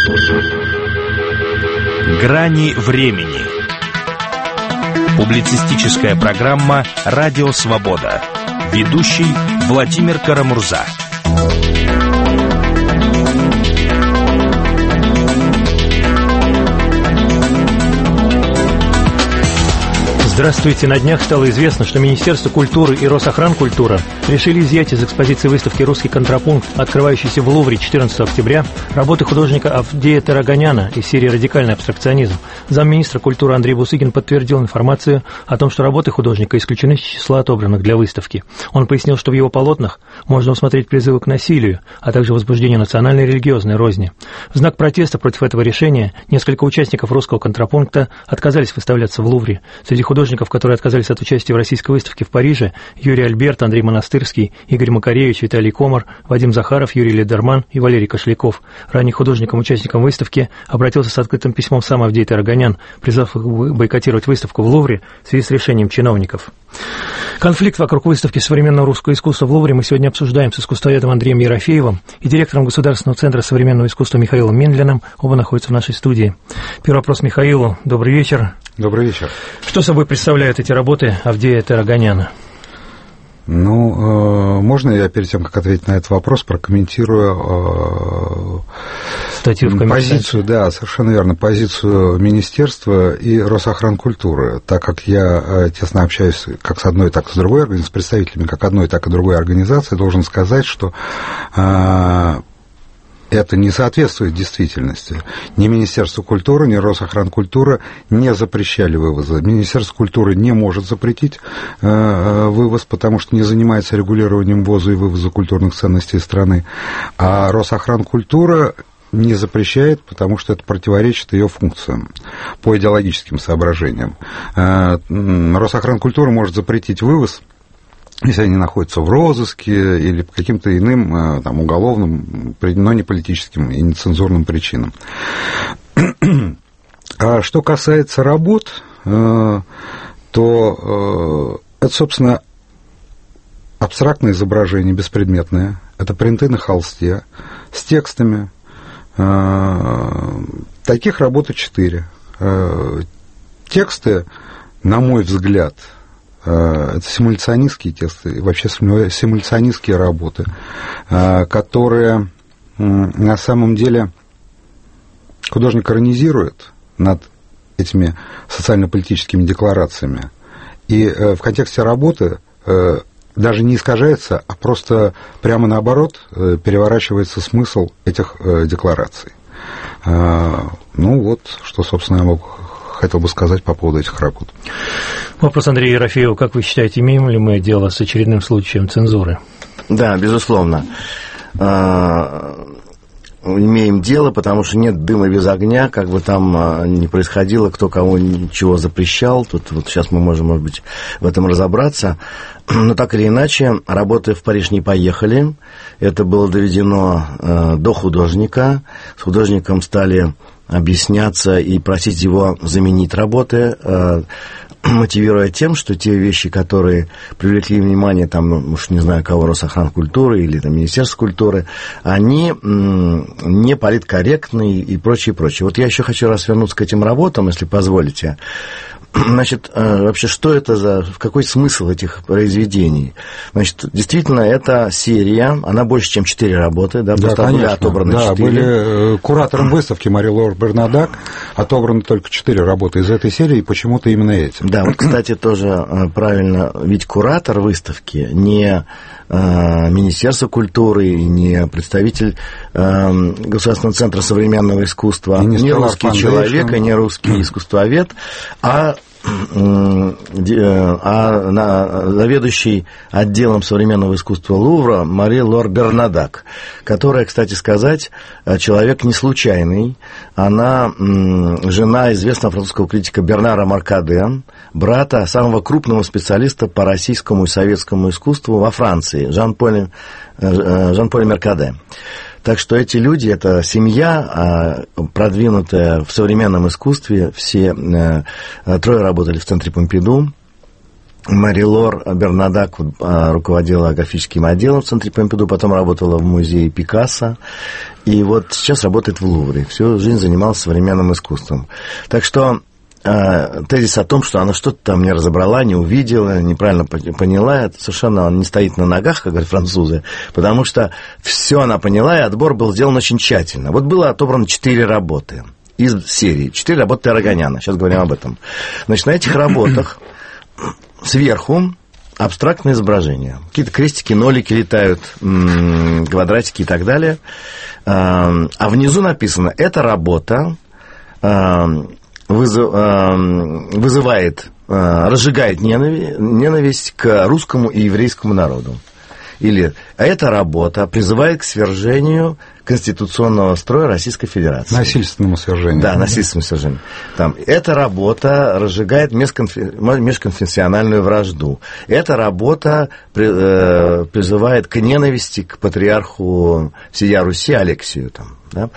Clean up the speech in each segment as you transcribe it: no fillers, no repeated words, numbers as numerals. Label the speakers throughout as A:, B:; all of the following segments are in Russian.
A: Грани времени. Публицистическая программа «Радио Свобода». Ведущий Владимир Карамурза.
B: Здравствуйте. На днях стало известно, что Министерство культуры и Росохранкультура решили изъять из экспозиции выставки «Русский контрапункт», открывающейся в Лувре 14 октября, работы художника Авдея Тараганяна из серии «Радикальный абстракционизм». Замминистра культуры Андрей Бусыгин подтвердил информацию о том, что работы художника исключены из числа отобранных для выставки. Он пояснил, что в его полотнах можно усмотреть призывы к насилию, а также возбуждение национальной и религиозной розни. В знак протеста против этого решения несколько участников «Русского контрапункта» отказались выставляться в Лувре. Среди художников, которые отказались от участия в российской выставке в Париже, Юрий Альберт, Андрей Монастырский, Игорь Макаревич, Виталий Комар, Вадим Захаров, Юрий Ледерман и Валерий Кошляков. Ранее художникам-участникам выставки обратился с открытым письмом сам Авдей Тараганян, призвав их бойкотировать выставку в Лувре в связи с решением чиновников. Конфликт вокруг выставки современного русского искусства в Лувре мы сегодня обсуждаем с искусствоведом Андреем Ерофеевым и директором Государственного центра современного искусства Михаилом Мендлиным. Оба находятся в нашей студии. Первый вопрос Михаилу. Добрый вечер.
C: Добрый вечер.
B: Что собой представляют эти работы Авдея Тараганяна?
C: Можно я перед тем, как ответить на этот вопрос, прокомментирую
B: статью в
C: позицию, да, совершенно верно, позицию Министерства и Росохранкультуры, так как я тесно общаюсь как с одной, так и с другой организацией, с представителями как одной, так и другой организации, должен сказать, что это не соответствует действительности. Ни Министерство культуры, ни Росохранкультура не запрещали вывоза. Министерство культуры не может запретить вывоз, потому что не занимается регулированием ввоза и вывоза культурных ценностей страны. А Росохранкультура не запрещает, потому что это противоречит ее функциям по идеологическим соображениям. Росохранкультура может запретить вывоз, если они находятся в розыске или по каким-то иным там, уголовным, но не политическим и нецензурным причинам. А что касается работ, то это, собственно, абстрактное изображение, беспредметное. Это принты на холсте с текстами. Таких работ 4. Тексты, на мой взгляд, это симуляционистские тексты, вообще симуляционистские работы, которые на самом деле художник иронизирует над этими социально-политическими декларациями. И в контексте работы даже не искажается, а просто прямо наоборот переворачивается смысл этих деклараций. Ну вот, что, собственно, я хотел бы сказать по поводу этих работ.
B: Вопрос Андрея Ерофеева. Как вы считаете, имеем ли мы дело с очередным случаем цензуры?
D: Да, безусловно. Имеем дело, потому что нет дыма без огня, как бы там ни происходило, кто кому чего запрещал. Тут вот сейчас мы можем, может быть, в этом разобраться. Но так или иначе, работы в Париж не поехали. Это было доведено до художника. С художником стали объясняться и просить его заменить работы, мотивируя тем, что те вещи, которые привлекли внимание, там, уж не знаю кого, Росохранкультуры или там, Министерство культуры, они не политкорректны и прочее, прочее. Вот я еще хочу раз вернуться к этим работам, если позволите. Значит, вообще, что это за... Какой смысл этих произведений? Значит, действительно, это серия, она больше, чем 4 работы, да, просто были отобраны 4. Да,
C: были куратором выставки Мари-Лор Бернадак, отобраны только 4 работы из этой серии, и почему-то именно эти.
D: Да, вот, кстати, тоже правильно, ведь куратор выставки не Министерство культуры, не представитель Государственного центра современного искусства, не русский человек и не русский искусствовед, а заведующий отделом современного искусства Лувра Мари-Лор Бернадак, которая, кстати сказать, человек не случайный. Она жена известного французского критика Бернара Маркаде, брата самого крупного специалиста по российскому и советскому искусству во Франции, Жан-Поля Маркаде. Так что эти люди, это семья, продвинутая в современном искусстве. Все 3 работали в центре Помпиду. Мари-Лор Бернадак руководила графическим отделом в Центре Помпиду, потом работала в музее Пикассо, и вот сейчас работает в Лувре. Всю жизнь занималась современным искусством. Так что тезис о том, что она что-то там не разобрала, не увидела, неправильно поняла, это совершенно не стоит на ногах, как говорят французы, потому что все она поняла, и отбор был сделан очень тщательно. Вот было отобрано 4 работы из серии, 4 работы Тарагоняна, сейчас говорим об этом. Значит, на этих работах сверху абстрактные изображения. Какие-то крестики, нолики летают, квадратики и так далее. А внизу написано, эта работа вызывает, разжигает ненависть к русскому и еврейскому народу. Или эта работа призывает к свержению конституционного строя Российской Федерации.
C: Насильственному свержению.
D: Да, насильственному свержению. Там, эта работа разжигает межконфессиональную вражду. Эта работа призывает к ненависти к патриарху всея Руси Алексию. Там, да?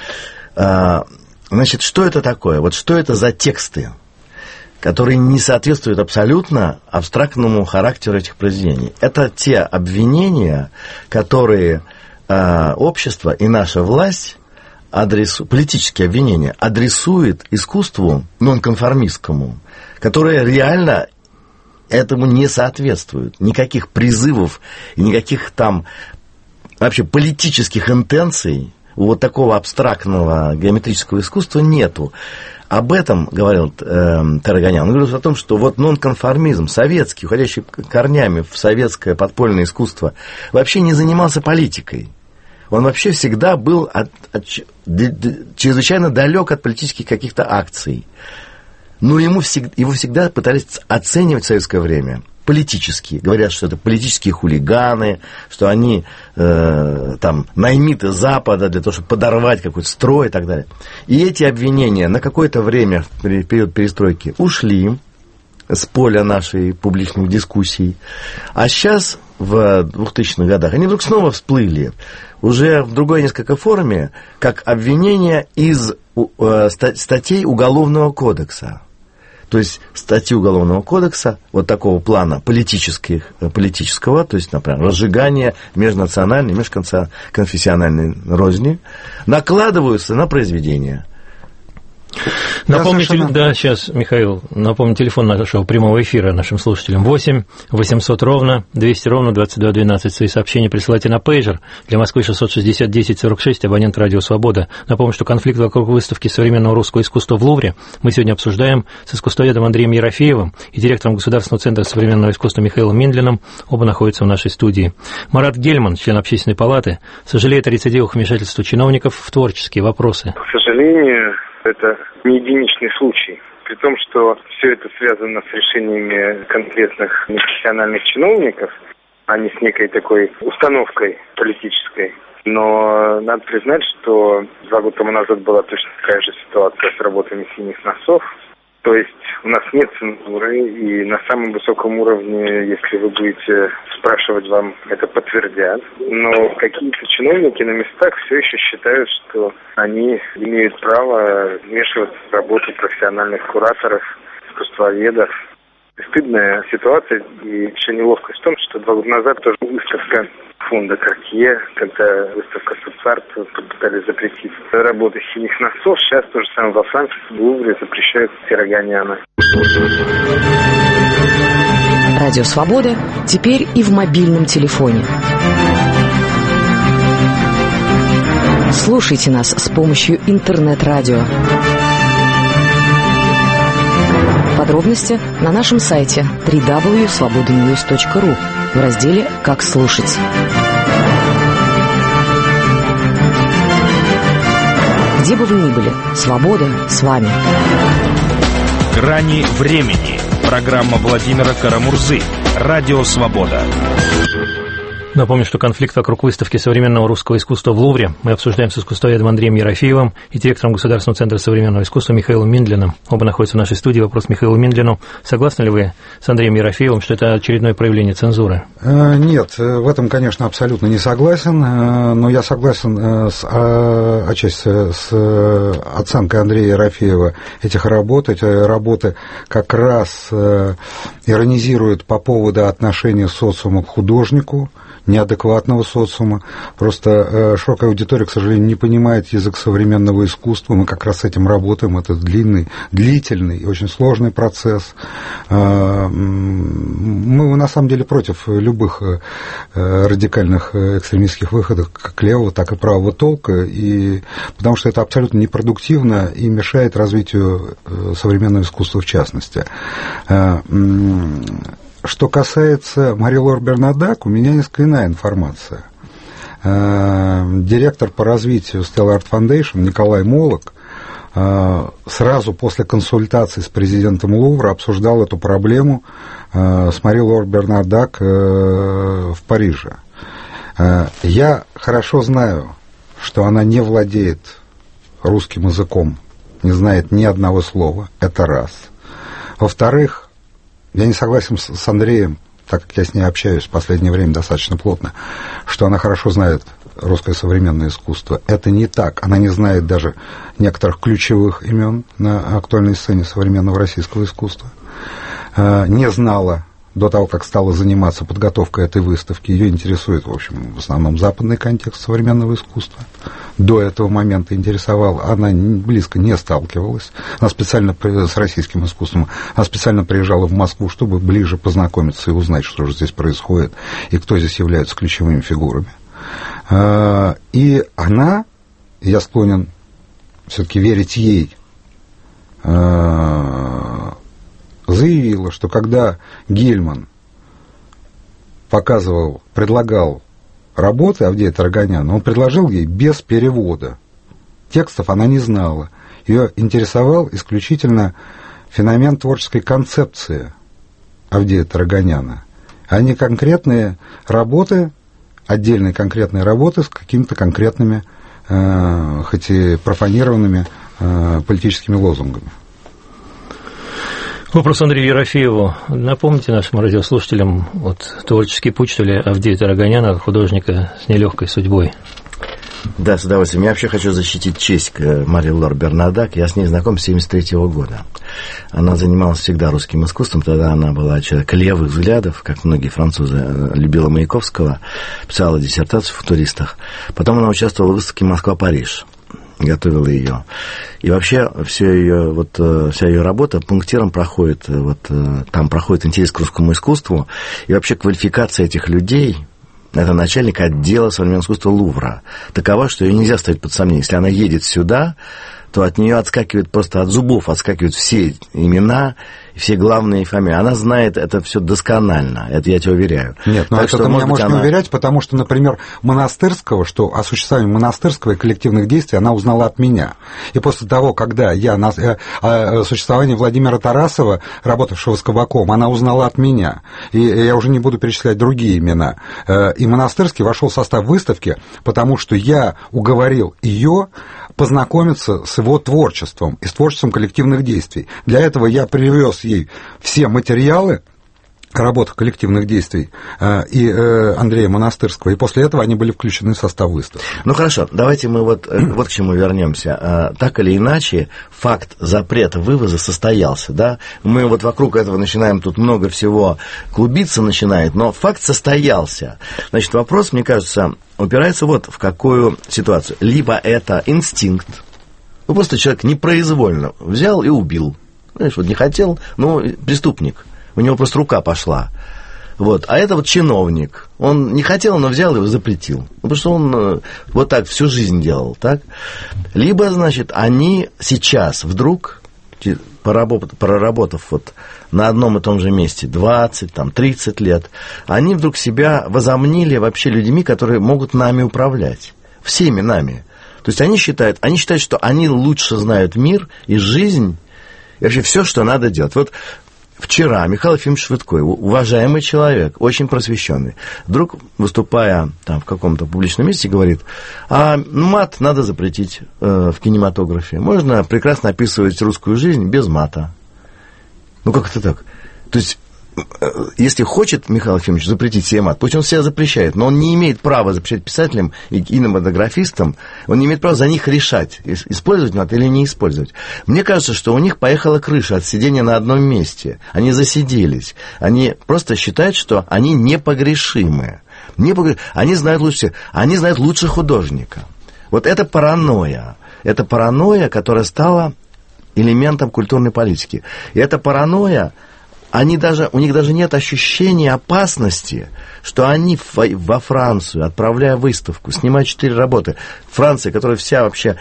D: Значит, что это такое? Вот что это за тексты, которые не соответствуют абсолютно абстрактному характеру этих произведений? Это те обвинения, которые общество и наша власть, политические обвинения, адресует искусству нонконформистскому, которое реально этому не соответствует. Никаких призывов и никаких там вообще политических интенций у вот такого абстрактного геометрического искусства нету. Об этом говорил Тарагонян. Он говорил о том, что вот нонконформизм, советский, уходящий корнями в советское подпольное искусство, вообще не занимался политикой. Он вообще всегда был чрезвычайно далек от политических каких-то акций. Но его всегда пытались оценивать в советское время политически. Говорят, что это политические хулиганы, что они там наймиты Запада для того, чтобы подорвать какой-то строй и так далее. И эти обвинения на какое-то время, в период перестройки, ушли с поля нашей публичных дискуссий. А сейчас, в 2000-х годах, они вдруг снова всплыли, уже в другой несколько форме, как обвинения из статей Уголовного кодекса. То есть статьи Уголовного кодекса вот такого плана политического, то есть, например, разжигание межнациональной, межконфессиональной розни, накладываются на произведения.
B: Напомните, да, сейчас, Михаил, напомню телефон нашего прямого эфира нашим слушателям. 8 800 ровно 200 ровно 2212. Свои сообщения присылайте на пейджер. Для Москвы 660 10 46, абонент «Радио Свобода». Напомню, что конфликт вокруг выставки современного русского искусства в Лувре мы сегодня обсуждаем с искусствоведом Андреем Ерофеевым и директором Государственного центра современного искусства Михаилом Миндлиным. Оба находятся в нашей студии. Марат Гельман, член Общественной палаты, сожалеет о рецидивах вмешательства чиновников в творческие вопросы.
E: К сожалению, это не единичный случай. При том, что все это связано с решениями конкретных профессиональных чиновников, а не с некой такой установкой политической. Но надо признать, что 2 года тому назад была точно такая же ситуация с работами «Синих носов». То есть у нас нет цензуры, и на самом высоком уровне, если вы будете спрашивать, вам это подтвердят. Но какие-то чиновники на местах все еще считают, что они имеют право вмешиваться в работу профессиональных кураторов, искусствоведов. Стыдная ситуация, и еще неловкость в том, что 2 года назад тоже выставка фонда Картье, когда выставка Субсарт пытались запретить работы «Синих носов», сейчас то же самое во Франции, в Лувре запрещают Тарагоняна.
F: Радио «Свобода» теперь и в мобильном телефоне. Слушайте нас с помощью интернет-радио. Подробности на нашем сайте www.svobodanews.ru в разделе «Как слушать». Где бы вы ни были, свобода с вами.
A: «Грани времени». Программа Владимира Карамурзы. Радио «Свобода».
B: Напомню, что конфликт вокруг выставки современного русского искусства в Лувре мы обсуждаем с искусствоведом Андреем Ерофеевым и директором Государственного центра современного искусства Михаилом Миндлиным. Оба находятся в нашей студии. Вопрос Михаилу Миндлину. Согласны ли вы с Андреем Ерофеевым, что это очередное проявление цензуры?
C: Нет, в этом, конечно, абсолютно не согласен, но я согласен отчасти с оценкой Андрея Ерофеева этих работ. Эти работы как раз иронизируют по поводу отношения социума к художнику, неадекватного социума. Просто широкая аудитория, к сожалению, не понимает язык современного искусства. Мы как раз с этим работаем. Это длительный и очень сложный процесс. Мы, на самом деле, против любых радикальных экстремистских выходов, как левого, так и правого толка, потому что это абсолютно непродуктивно и мешает развитию современного искусства в частности. Что касается Мари-Лор Бернадак, у меня несколько иная информация. Директор по развитию Stella Art Foundation Николай Молок сразу после консультаций с президентом Лувра обсуждал эту проблему с Мари-Лор Бернадак в Париже. Я хорошо знаю, что она не владеет русским языком, не знает ни одного слова, это раз. Во-вторых, я не согласен с Андреем, так как я с ней общаюсь в последнее время достаточно плотно, что она хорошо знает русское современное искусство. Это не так. Она не знает даже некоторых ключевых имен на актуальной сцене современного российского искусства. Не знала до того, как стала заниматься подготовкой этой выставки. Ее интересует, в общем, в основном западный контекст современного искусства. До этого момента интересовал, она близко не сталкивалась. Она специально с российским искусством, она специально приезжала в Москву, чтобы ближе познакомиться и узнать, что же здесь происходит и кто здесь являются ключевыми фигурами. И она, я склонен все-таки верить ей, заявила, что когда Гельман предлагал работы Авдея Тарганяна, он предложил ей без перевода. Текстов она не знала. Ее интересовал исключительно феномен творческой концепции Авдея Тарганяна, а не конкретные работы, отдельные конкретные работы с какими-то конкретными, хоть и профанированными политическими лозунгами.
B: Вопрос Андрею Ерофееву. Напомните нашим радиослушателям творческий путь, что ли, Авдея Тарганяна, художника с нелегкой судьбой.
D: Да, с удовольствием. Я вообще хочу защитить честь Мари-Лор Бернадак. Я с ней знаком с 1973 года. Она занималась всегда русским искусством. Тогда она была человек левых взглядов, как многие французы, любила Маяковского, писала диссертацию в «Футуристах». Потом она участвовала в выставке «Москва-Париж». Готовила ее. И вообще вся ее работа пунктиром проходит, там проходит интерес к русскому искусству, и вообще квалификация этих людей, это начальник отдела современного искусства Лувра, такова, что ее нельзя ставить под сомнение. Если она едет сюда, то от нее отскакивает просто от зубов, отскакивают все имена, все главные фамилии. Она знает это все досконально, это я тебе уверяю.
C: Нет, но это ты меня можешь не уверять, потому что, например, Монастырского, что о существовании Монастырского и коллективных действий она узнала от меня. И после того, когда я о существовании Владимира Тарасова, работавшего с Кабаком, она узнала от меня. И я уже не буду перечислять другие имена. И Монастырский вошел в состав выставки, потому что я уговорил ее познакомиться с его творчеством и с творчеством коллективных действий. Для этого я привез ей все материалы работ коллективных действий и Андрея Монастырского, и после этого они были включены в состав выставки.
D: Ну хорошо, давайте мы вот к чему вернемся. Так или иначе, факт запрета вывоза состоялся, да? Мы вот вокруг этого начинаем, тут много всего клубиться начинает, но факт состоялся. Значит, вопрос, мне кажется, упирается вот в какую ситуацию. Либо это инстинкт, просто человек непроизвольно взял и убил. Знаешь, не хотел, но преступник. У него просто рука пошла. А это чиновник. Он не хотел, но взял и его запретил. Потому что он вот так всю жизнь делал, так? Либо, значит, они сейчас вдруг, проработав на одном и том же месте 20, 30 лет, они вдруг себя возомнили вообще людьми, которые могут нами управлять. Всеми нами. То есть они считают, что они лучше знают мир и жизнь, и вообще все, что надо делать. вчера Михаил Ефимович Швыдкой, уважаемый человек, очень просвещенный, вдруг, выступая там в каком-то публичном месте, говорит, мат надо запретить в кинематографе. Можно прекрасно описывать русскую жизнь без мата. Ну, как это так? То есть, если хочет Михаил Ефимович запретить себе мат, пусть он себя запрещает, но он не имеет права запрещать писателям и кинематографистам, он не имеет права за них решать, использовать мат или не использовать. Мне кажется, что у них поехала крыша от сидения на одном месте. Они засиделись. Они просто считают, что они непогрешимы. Они знают лучше, они знают лучше художника. Вот это паранойя. Это паранойя, которая стала элементом культурной политики. И эта паранойя, у них даже нет ощущения опасности, что они во Францию, отправляя выставку, снимая 4 работы, Франция, которая вся вообще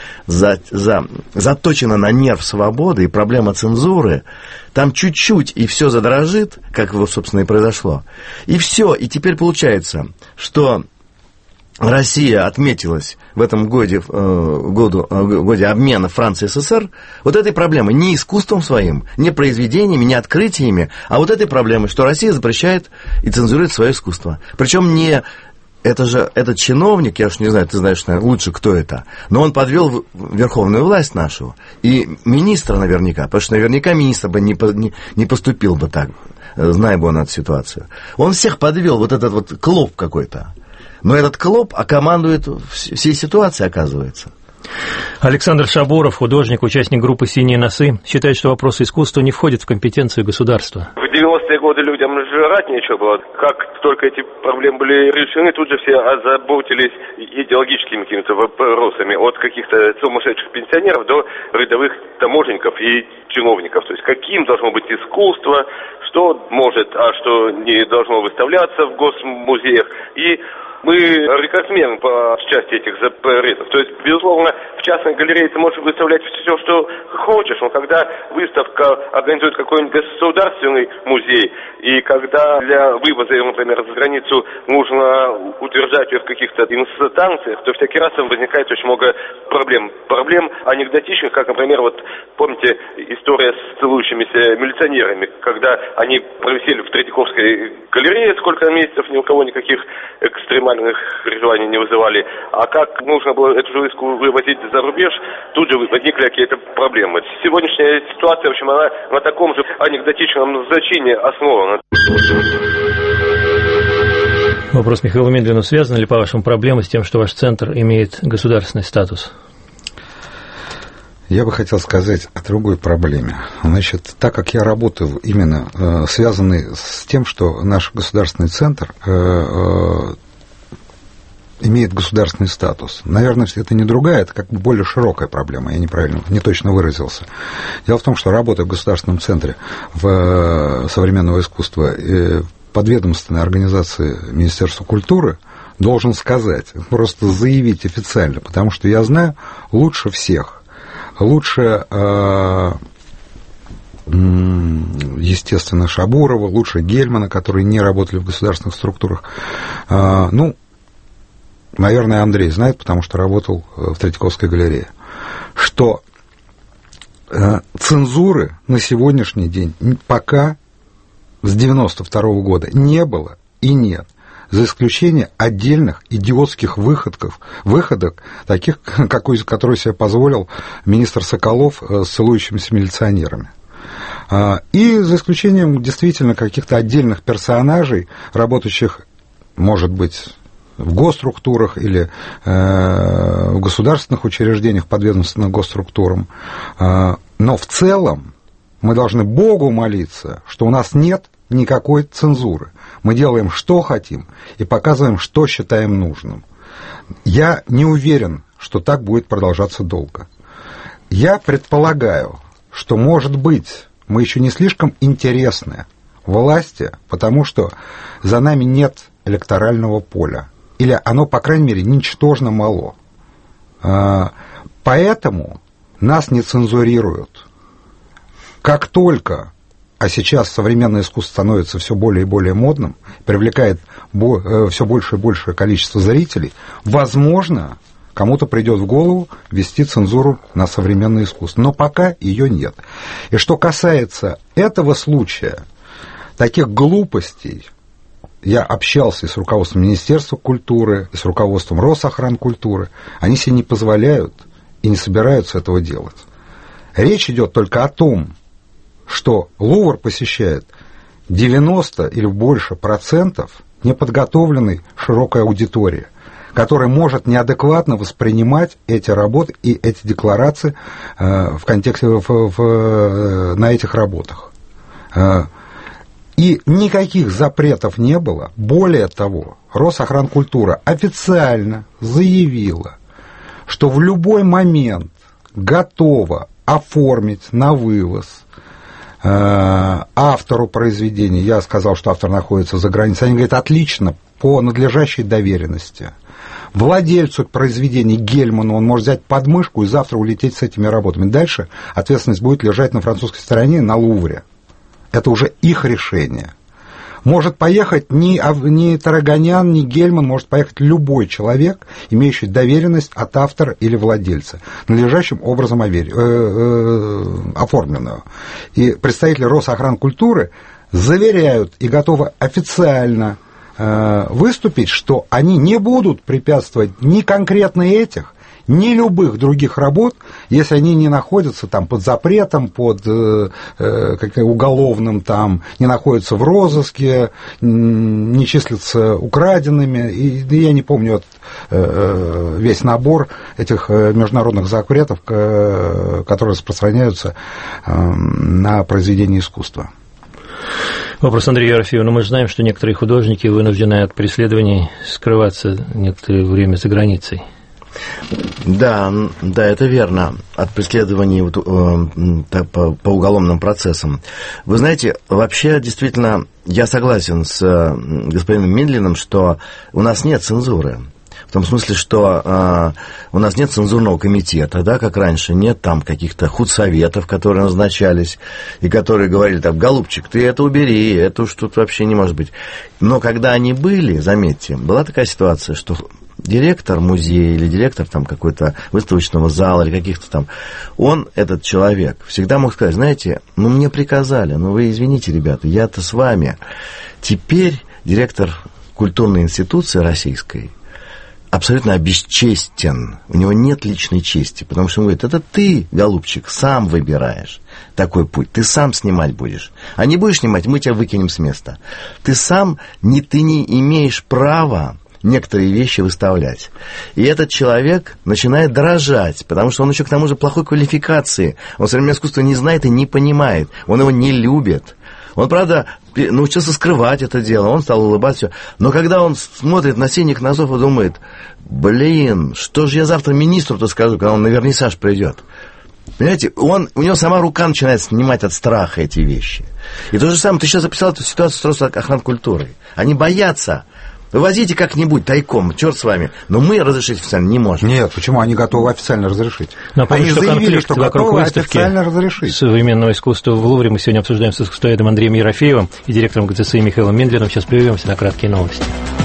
D: заточена на нерв свободы и проблема цензуры, там чуть-чуть и все задрожит, как его, собственно, и произошло. И все, и теперь получается, что Россия отметилась в этом годе обмена Франции и СССР вот этой проблемой, не искусством своим, не произведениями, не открытиями, а вот этой проблемой, что Россия запрещает и цензурирует свое искусство. Причем этот чиновник, я уж не знаю, ты знаешь, наверное, лучше, кто это, но он подвел верховную власть нашу и министра наверняка, потому что наверняка министр бы не поступил бы так, зная бы он эту ситуацию. Он всех подвел, вот этот вот клоп какой-то. Но этот клоп командует всей ситуацией, оказывается.
B: Александр Шабуров, художник, участник группы «Синие носы», считает, что вопросы искусства не входят в компетенцию государства.
G: В 90-е годы людям жрать нечего было. Как только эти проблемы были решены, тут же все озаботились идеологическими какими-то вопросами. От каких-то сумасшедших пенсионеров до рядовых таможенников и чиновников. То есть каким должно быть искусство, что может, а что не должно выставляться в госмузеях. И мы рекордсмены по части этих запретов. То есть, безусловно, в частной галерее ты можешь выставлять все, что хочешь, но когда выставка организует какой-нибудь государственный музей, и когда для вывоза, например, за границу нужно утверждать ее в каких-то инстанциях, то всякий раз возникает очень много проблем. Проблем анекдотичных, как, например, вот помните история с целующимися милиционерами, когда они провисели в Третьяковской галерее сколько месяцев, ни у кого никаких экстремальных переживаний не вызывали. А как нужно было эту же выставку вывозить за рубеж, тут же возникли какие-то проблемы. Сегодняшняя ситуация, в общем, она на таком же анекдотичном зачине основана.
B: Вопрос Михаилу Медвину: связана ли, по-вашему, проблема с тем, что ваш центр имеет государственный статус?
C: Я бы хотел сказать о другой проблеме. Значит, так как я работаю именно связанный с тем, что наш государственный центр имеет государственный статус. Наверное, это не другая, это как бы более широкая проблема, я не точно выразился. Дело в том, что работая в государственном центре современного искусства подведомственной организации Министерства культуры, должен сказать, просто заявить официально, потому что я знаю лучше всех, лучше, естественно, Шабурова, лучше Гельмана, которые не работали в государственных структурах, наверное, Андрей знает, потому что работал в Третьяковской галерее, что цензуры на сегодняшний день пока с 1992 года не было и нет, за исключением отдельных идиотских выходок, таких, которые себе позволил министр Соколов с целующимися милиционерами. И за исключением действительно каких-то отдельных персонажей, работающих, может быть, в госструктурах или в государственных учреждениях, подведомственных госструктурам. Но в целом мы должны Богу молиться, что у нас нет никакой цензуры. Мы делаем, что хотим, и показываем, что считаем нужным. Я не уверен, что так будет продолжаться долго. Я предполагаю, что, может быть, мы еще не слишком интересны власти, потому что за нами нет электорального поля. Или оно, по крайней мере, ничтожно мало. Поэтому нас не цензурируют. Как только, а сейчас современное искусство становится все более и более модным, привлекает все больше и большее количество зрителей, возможно, кому-то придет в голову ввести цензуру на современное искусство. Но пока ее нет. И что касается этого случая, таких глупостей, я общался и с руководством Министерства культуры, и с руководством Росохранкультуры, они себе не позволяют и не собираются этого делать. Речь идет только о том, что Лувр посещает 90 или больше процентов неподготовленной широкой аудитории, которая может неадекватно воспринимать эти работы и эти декларации в контексте на этих работах. И никаких запретов не было. Более того, Росохранкультура официально заявила, что в любой момент готова оформить на вывоз автору произведения. Я сказал, что автор находится за границей. Они говорят, отлично, по надлежащей доверенности. Владельцу произведений Гельману он может взять подмышку и завтра улететь с этими работами. Дальше ответственность будет лежать на французской стороне, на Лувре. Это уже их решение. Может поехать ни Тарагонян, ни Гельман, может поехать любой человек, имеющий доверенность от автора или владельца, надлежащим образом оформленную. И представители Росохранкультуры заверяют и готовы официально выступить, что они не будут препятствовать ни конкретно этих, ни любых других работ, если они не находятся там под запретом, под уголовным, там, не находятся в розыске, не числятся украденными. И я не помню весь набор этих международных запретов, которые распространяются на произведения искусства.
B: Вопрос Андрею Ерофееву. Но мы же знаем, что некоторые художники вынуждены от преследований скрываться некоторое время за границей.
D: Да, это верно. От преследований по уголовным процессам. Вы знаете, вообще, действительно, я согласен с господином Миндлиным, что у нас нет цензуры. В том смысле, что у нас нет цензурного комитета, да, как раньше, нет там каких-то худсоветов, которые назначались, и которые говорили, там, голубчик, ты это убери, это уж тут вообще не может быть. Но когда они были, заметьте, была такая ситуация, что директор музея или директор там какой-то выставочного зала или каких-то там, он, этот человек, всегда мог сказать, знаете, мне приказали, вы извините, ребята, я-то с вами. Теперь директор культурной институции российской абсолютно обесчестен, у него нет личной чести, потому что он говорит, это ты, голубчик, сам выбираешь такой путь, ты сам снимать будешь, а не будешь снимать, мы тебя выкинем с места. Ты не имеешь права некоторые вещи выставлять. И этот человек начинает дрожать, потому что он еще к тому же плохой квалификации. Он современное искусство не знает и не понимает. Он его не любит. Он, правда, научился скрывать это дело, он стал улыбаться. Но когда он смотрит на синих носов и думает, что же я завтра министру-то скажу, когда он на вернисаж придет. Понимаете, у него сама рука начинает снимать от страха эти вещи. И то же самое, ты сейчас записал эту ситуацию с Росохранкультурой. Они боятся. Вывозите как-нибудь тайком, черт с вами. Но мы разрешить официально не можем.
C: Нет, почему? Они готовы официально разрешить.
B: Напомню,
C: они
B: что
C: заявили, что готовы
B: официально
C: разрешить.
B: Современного искусства в Лувре мы сегодня обсуждаем с искусствоведом Андреем Ерофеевым и директором ГЦСИ Михаилом Миндлиным. Сейчас прервемся на краткие новости.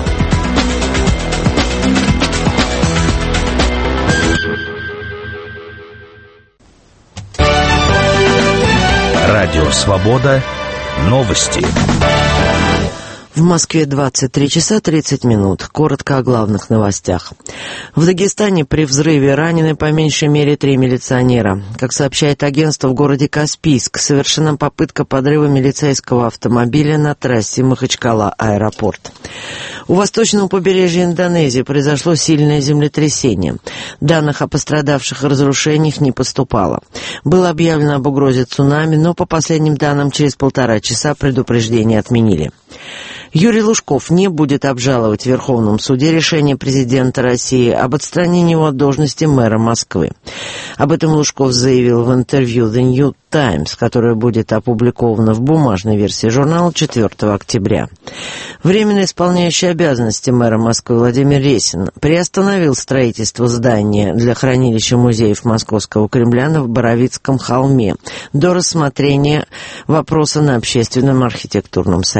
A: Радио «Свобода». Новости.
H: В Москве 23 часа 30 минут. Коротко о главных новостях. В Дагестане при взрыве ранены по меньшей мере 3 милиционера. Как сообщает агентство, в городе Каспийск совершена попытка подрыва милицейского автомобиля на трассе Махачкала-аэропорт. У восточного побережья Индонезии произошло сильное землетрясение. Данных о пострадавших и разрушениях не поступало. Было объявлено об угрозе цунами, но по последним данным через 1,5 часа предупреждение отменили. Юрий Лужков не будет обжаловать в Верховном суде решение президента России об отстранении его от должности мэра Москвы. Об этом Лужков заявил в интервью The New Times, которое будет опубликовано в бумажной версии журнала 4 октября. Временно исполняющий обязанности мэра Москвы Владимир Ресин приостановил строительство здания для хранилища музеев Московского Кремля в Боровицком холме до рассмотрения вопроса на Общественном архитектурном совете.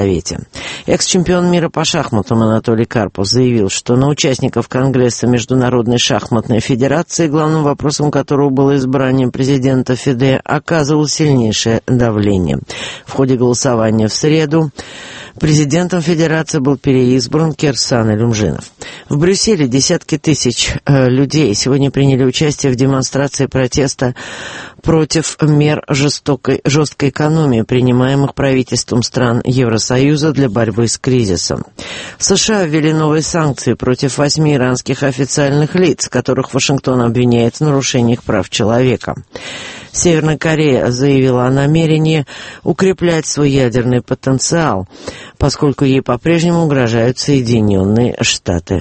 H: Экс-чемпион мира по шахматам Анатолий Карпов заявил, что на участников Конгресса Международной шахматной федерации, главным вопросом которого было избрание президента ФИДЕ, оказывал сильнейшее давление. В ходе голосования в среду президентом Федерации был переизбран Кирсан Илюмжинов. В Брюсселе десятки тысяч людей сегодня приняли участие в демонстрации протеста против мер жесткой экономии, принимаемых правительством стран Евросоюза для борьбы с кризисом. США ввели новые санкции против 8 иранских официальных лиц, которых Вашингтон обвиняет в нарушениях прав человека. Северная Корея заявила о намерении укреплять свой ядерный потенциал, поскольку ей по-прежнему угрожают Соединенные Штаты.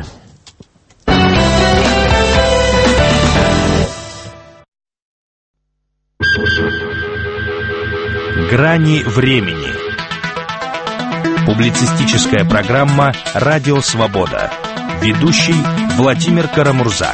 A: Грани времени. Публицистическая программа «Радио Свобода». Ведущий Владимир Карамурза.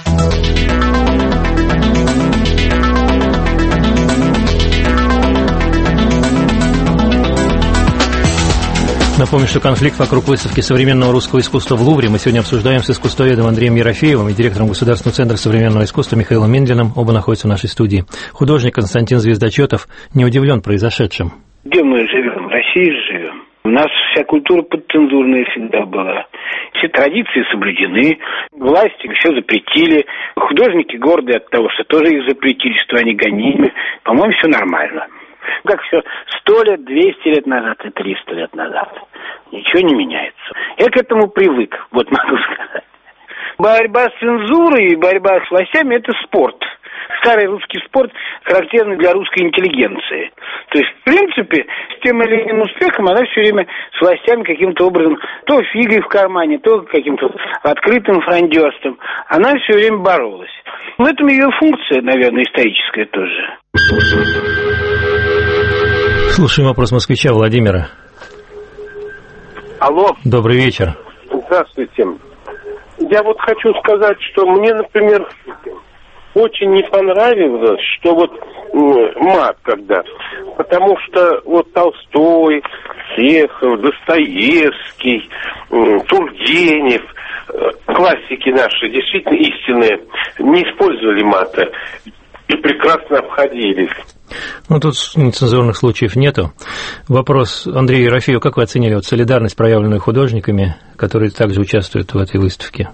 B: Напомню, что конфликт вокруг выставки современного русского искусства в Лувре мы сегодня обсуждаем с искусствоведом Андреем Ерофеевым и директором Государственного центра современного искусства Михаилом Мендлиным. Оба находятся в нашей студии. Художник Константин Звездочетов не удивлен произошедшим.
I: Где мы живем? В России живем. У нас вся культура подцензурная всегда была. Все традиции соблюдены, власти все запретили. Художники горды от того, что тоже их запретили, что они гонимы. По-моему, все нормально. Как все 100 лет, 200 лет назад и 300 лет назад. Ничего не меняется. Я к этому привык, вот могу сказать. Борьба с цензурой и борьба с властями – это спорт. Старый русский спорт, характерный для русской интеллигенции. То есть, в принципе, с тем или иным успехом она все время с властями каким-то образом, то фигой в кармане, то каким-то открытым фрондерством, она все время боролась. В этом ее функция, наверное, историческая тоже.
B: Слушаем вопрос москвича Владимира.
J: Алло.
B: Добрый вечер.
J: Здравствуйте. Я вот хочу сказать, что мне, например, очень не понравилось, что вот мат когда. Потому что вот Толстой, Чехов, Достоевский, Тургенев, классики наши, действительно истинные, не использовали мата и прекрасно обходились.
B: Ну, тут нецензурных случаев нету. Вопрос Андрею Ерофееву. Как вы оценили вот солидарность, проявленную художниками, которые также участвуют в этой выставке?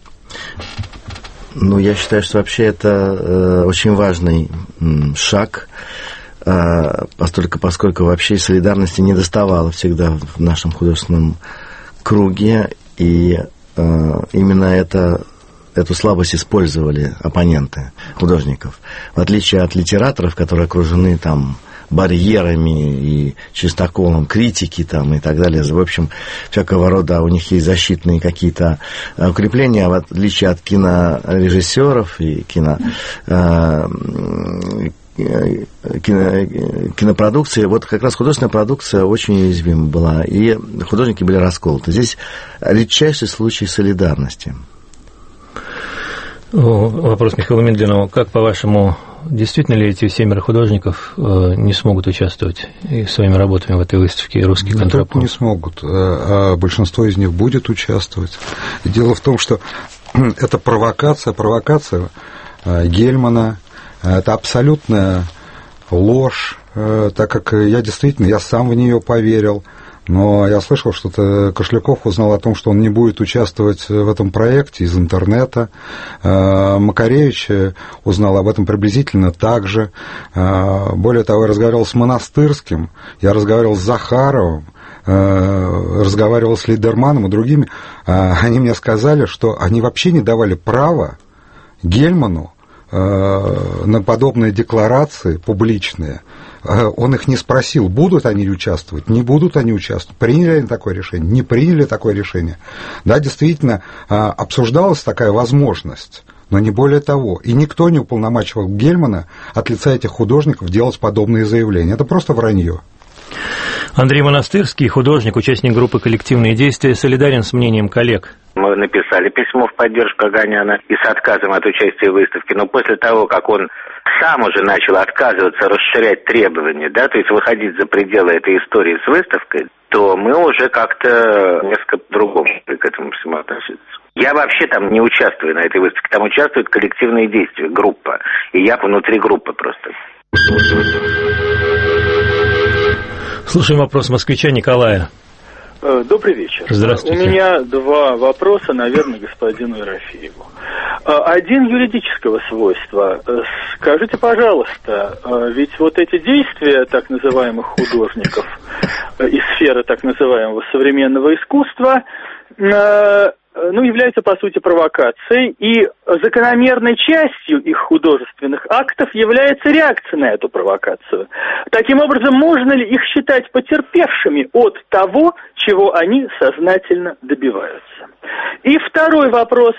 D: Ну, я считаю, что вообще это очень важный шаг, поскольку вообще солидарности не доставало всегда в нашем художественном круге, и именно эту слабость использовали оппоненты художников. В отличие от литераторов, которые окружены там барьерами и чистоколом критики там, и так далее. В общем, всякого рода у них есть защитные какие-то укрепления, в отличие от кинорежиссеров и кинопродукции. Вот как раз художественная продукция очень уязвима была, и художники были расколоты. Здесь редчайший случай солидарности.
B: Вопрос Михаила Мендлинова. Как, по-вашему, действительно ли эти 7 художников не смогут участвовать своими работами в этой выставке «Русский контрапункт»?
C: Не смогут, а большинство из них будет участвовать. Дело в том, что это провокация Гельмана, это абсолютная ложь, так как я сам в нее поверил. Но я слышал, что Кошляков узнал о том, что он не будет участвовать в этом проекте из интернета. Макаревич узнал об этом приблизительно так же. Более того, я разговаривал с Монастырским, я разговаривал с Захаровым, разговаривал с Лейдерманом и другими. Они мне сказали, что они вообще не давали права Гельману на подобные декларации публичные. Он их не спросил, будут они участвовать, не будут они участвовать, приняли они такое решение, не приняли такое решение. Да, действительно, обсуждалась такая возможность, но не более того. И никто не уполномачивал Гельмана от лица этих художников делать подобные заявления. Это просто вранье.
B: Андрей Монастырский, художник, участник группы «Коллективные действия», солидарен с мнением коллег.
K: Мы написали письмо в поддержку Оганяна и с отказом от участия в выставке, но после того, как он сам уже начал отказываться, расширять требования, да, то есть выходить за пределы этой истории с выставкой, то мы уже как-то несколько по-другому к этому всему относиться. Я вообще там не участвую на этой выставке, там участвуют коллективные действия, группа, и я внутри группы просто.
B: Слушаем вопрос москвича Николая.
L: Добрый вечер.
B: Здравствуйте.
L: У меня два вопроса, наверное, господину Ерофееву. Один юридического свойства. Скажите, пожалуйста, ведь вот эти действия так называемых художников из сферы так называемого современного искусства, являются, по сути, провокацией, и закономерной частью их художественных актов является реакция на эту провокацию. Таким образом, можно ли их считать потерпевшими от того, чего они сознательно добиваются? И второй вопрос.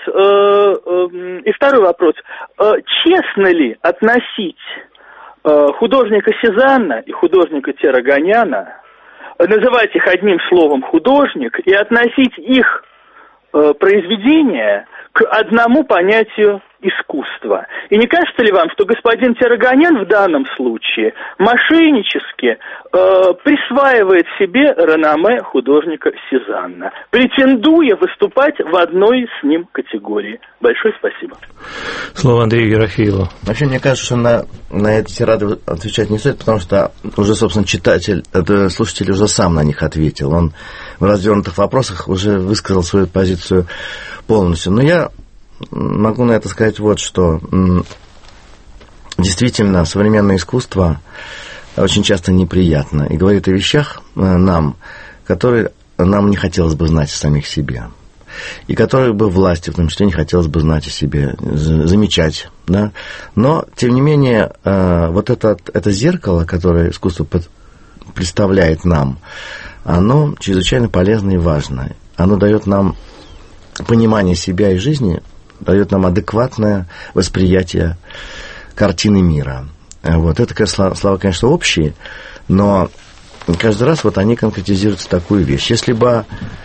L: Честно ли относить художника Сезанна и художника Терраганяна, называть их одним словом художник, и относить их произведения к одному понятию искусства? И не кажется ли вам, что господин Терраганян в данном случае мошеннически присваивает себе реноме художника Сезанна, претендуя выступать в одной с ним категории? Большое спасибо.
B: Слово Андрею Ерофееву.
D: Вообще, мне кажется, что на эти тирады отвечать не стоит, потому что уже, собственно, слушатель уже сам на них ответил. Он в развернутых вопросах уже высказал свою позицию полностью. Но я могу на это сказать вот что. Действительно, современное искусство очень часто неприятно и говорит о вещах нам, которые нам не хотелось бы знать о самих себе. И которые бы власти, в том числе, не хотелось бы знать о себе, замечать. Да? Но, тем не менее, вот это зеркало, которое искусство представляет нам, оно чрезвычайно полезно и важно. Оно дает нам понимание себя и жизни, дает нам адекватное восприятие картины мира. Вот. Это, слова, конечно, общие, но каждый раз вот они конкретизируются в такую вещь. Если бы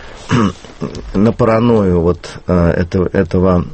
D: на паранойю вот этого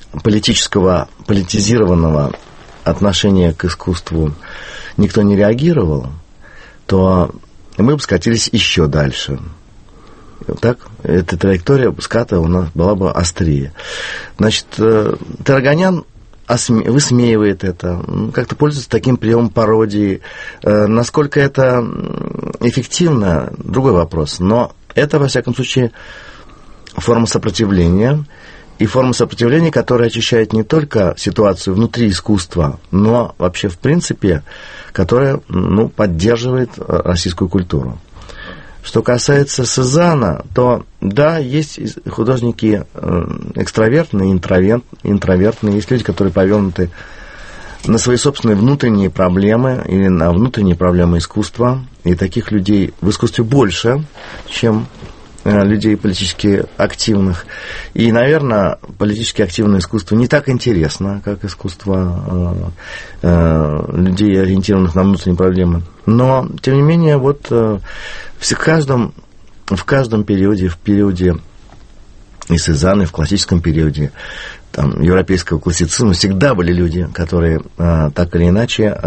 D: политизированного отношения к искусству никто не реагировал, то мы бы скатились еще дальше. Так, эта траектория ската у нас была бы острее. Значит, Терраганян высмеивает это, как-то пользуется таким приемом пародии. Насколько это эффективно, другой вопрос. Но это, во всяком случае, форма сопротивления. И форма сопротивления, которая очищает не только ситуацию внутри искусства, но вообще, в принципе, которая поддерживает российскую культуру. Что касается Сезанна, то да, есть художники экстравертные, интровертные, есть люди, которые повернуты на свои собственные внутренние проблемы или на внутренние проблемы искусства. И таких людей в искусстве больше, чем людей политически активных. И, наверное, политически активное искусство не так интересно, как искусство людей, ориентированных на внутренние проблемы. Но, тем не менее, вот в каждом периоде, в периоде и Сезанна, и в классическом периоде там, европейского классицизма всегда были люди, которые так или иначе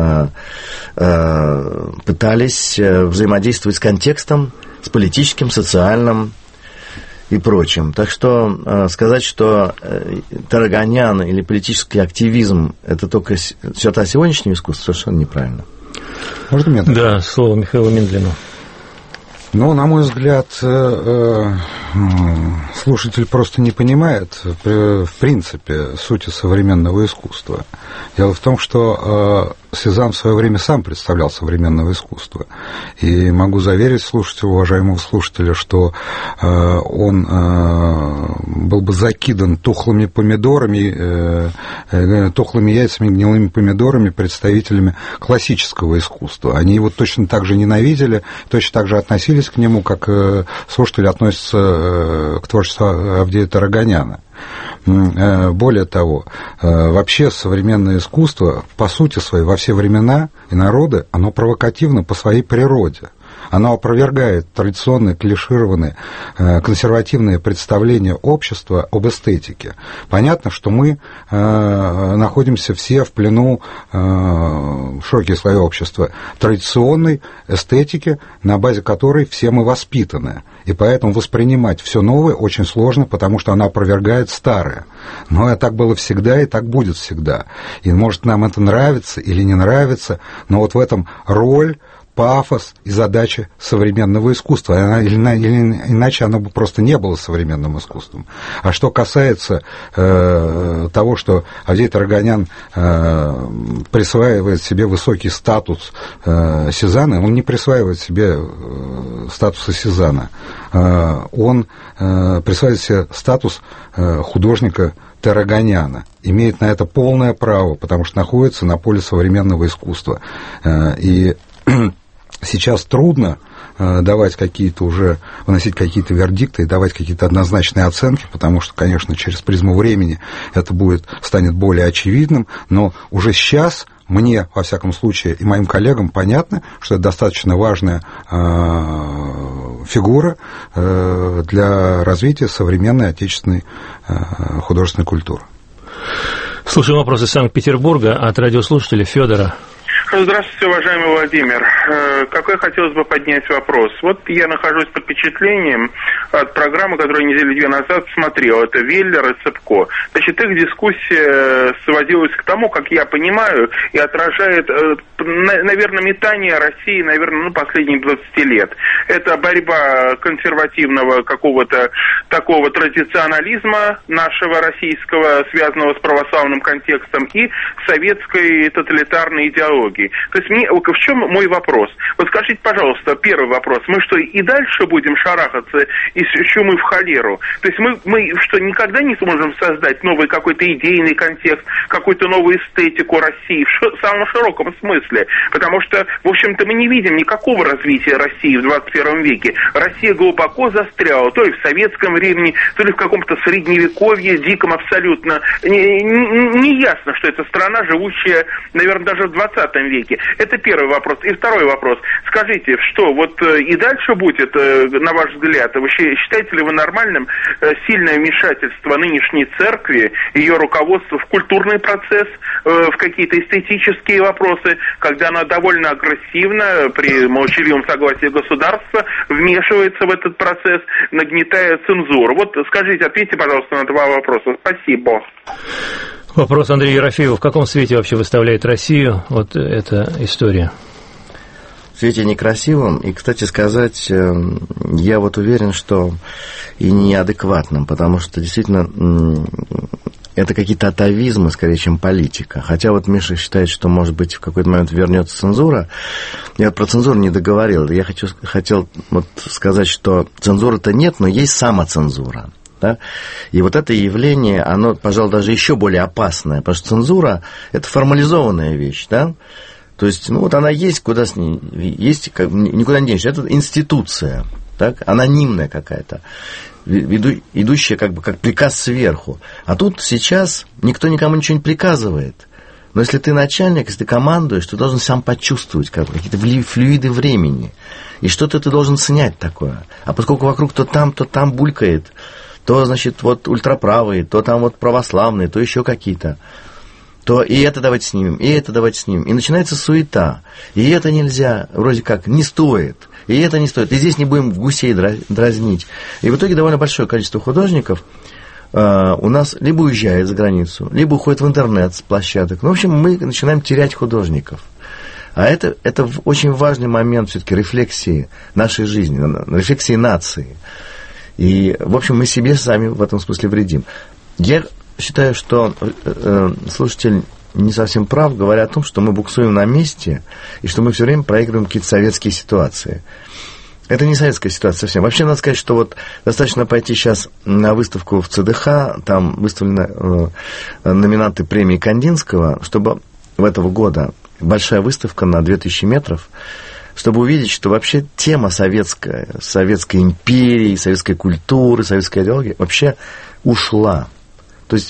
D: пытались взаимодействовать с контекстом, с политическим, социальным и прочим. Так что сказать, что Терраганян или политический активизм – это только черта сегодняшнего искусства, совершенно неправильно.
C: Можно мне?
B: Да, слово Михаилу Миндлину.
C: Ну, на мой взгляд, слушатель просто не понимает, в принципе, сути современного искусства. Дело в том, что Сезанн в свое время сам представлял современное искусство. И могу заверить уважаемого слушателя, что он был бы закидан тухлыми помидорами, тухлыми яйцами, гнилыми помидорами представителями классического искусства. Они его точно так же ненавидели, точно так же относились к нему, как слушатели относятся к творчеству Авдея Терраганяна. Более того, вообще современное искусство, по сути своей, во все времена и народы, оно провокативно по своей природе. Оно опровергает традиционные, клишированные, консервативные представления общества об эстетике. Понятно, что мы находимся все в плену, широкие слои общества, традиционной эстетики, на базе которой все мы воспитаны. И поэтому воспринимать все новое очень сложно, потому что оно опровергает старое. Но так было всегда и так будет всегда. И может нам это нравится или не нравится, но вот в этом роль, пафос и задача современного искусства. Иначе оно бы просто не было современным искусством. А что касается того, что Авдей Тороганян присваивает себе высокий статус Сезанна, он не присваивает себе статуса Сезанна. Он присваивает себе статус художника Тороганяна, имеет на это полное право, потому что находится на поле современного искусства. И сейчас трудно давать какие-то уже, выносить какие-то вердикты и давать какие-то однозначные оценки, потому что, конечно, через призму времени это станет более очевидным, но уже сейчас мне, во всяком случае, и моим коллегам понятно, что это достаточно важная фигура для развития современной отечественной художественной культуры.
B: Слушаем вопрос из Санкт-Петербурга от радиослушателя Федора.
M: Здравствуйте, уважаемый Владимир. Какой хотелось бы поднять вопрос? Вот я нахожусь под впечатлением от программы, которую недели 2 назад смотрел. Это Веллер и Цепко. Значит, их дискуссия сводилась к тому, как я понимаю, и отражает, наверное, метание России, наверное, последних 20 лет. Это борьба консервативного какого-то такого традиционализма нашего российского, связанного с православным контекстом, и советской тоталитарной идеологии. То есть в чем мой вопрос? Вот скажите, пожалуйста, первый вопрос. Мы что, и дальше будем шарахаться из чумы в холеру? То есть мы что, никогда не сможем создать новый какой-то идейный контекст, какую-то новую эстетику России в самом широком смысле? Потому что, в общем-то, мы не видим никакого развития России в 21 веке. Россия глубоко застряла, то ли в советском времени, то ли в каком-то средневековье, диком абсолютно. Не ясно, что это страна, живущая, наверное, даже в 20 веке. Это первый вопрос. И второй вопрос. Скажите, что вот и дальше будет, на ваш взгляд, вы считаете ли вы нормальным сильное вмешательство нынешней церкви, ее руководства в культурный процесс, в какие-то эстетические вопросы, когда она довольно агрессивно, при молчаливом согласии государства, вмешивается в этот процесс, нагнетая цензуру? Вот скажите, ответьте, пожалуйста, на два вопроса. Спасибо.
B: Вопрос Андрея Ерофеева. В каком свете вообще выставляет Россию вот эта история?
D: В свете некрасивым. И, кстати сказать, я вот уверен, что и неадекватным, потому что действительно это какие-то атовизмы, скорее, чем политика. Хотя вот Миша считает, что, может быть, в какой-то момент вернется цензура. Я вот про цензуру не договорил. Я хотел вот сказать, что цензуры-то нет, но есть самоцензура. Да? И вот это явление, оно, пожалуй, даже еще более опасное, потому что цензура – это формализованная вещь, да? То есть, вот она есть, куда с ней, есть, никуда не денешься. Это институция, так? Анонимная какая-то, идущая как приказ сверху. А тут сейчас никто никому ничего не приказывает. Но если ты начальник, если ты командуешь, ты должен сам почувствовать какие-то флюиды времени. И что-то ты должен снять такое. А поскольку вокруг то там булькает, то, значит, вот ультраправые, то там вот православные, то еще какие-то, то и это давайте снимем, и это давайте снимем. И начинается суета. И это нельзя, вроде как, не стоит. И это не стоит. И здесь не будем гусей дразнить. И в итоге довольно большое количество художников у нас либо уезжает за границу, либо уходит в интернет с площадок. Ну, в общем, мы начинаем терять художников. А это очень важный момент все-таки рефлексии нашей жизни, рефлексии нации. И, в общем, мы себе сами в этом смысле вредим. Я считаю, что слушатель не совсем прав, говоря о том, что мы буксуем на месте, и что мы все время проигрываем какие-то советские ситуации. Это не советская ситуация совсем. Вообще, надо сказать, что вот достаточно пойти сейчас на выставку в ЦДХ, там выставлены номинанты премии Кандинского, чтобы в этого года большая выставка на 2000 метров, чтобы увидеть, что вообще тема советской империи, советской культуры, советской идеологии вообще ушла. То есть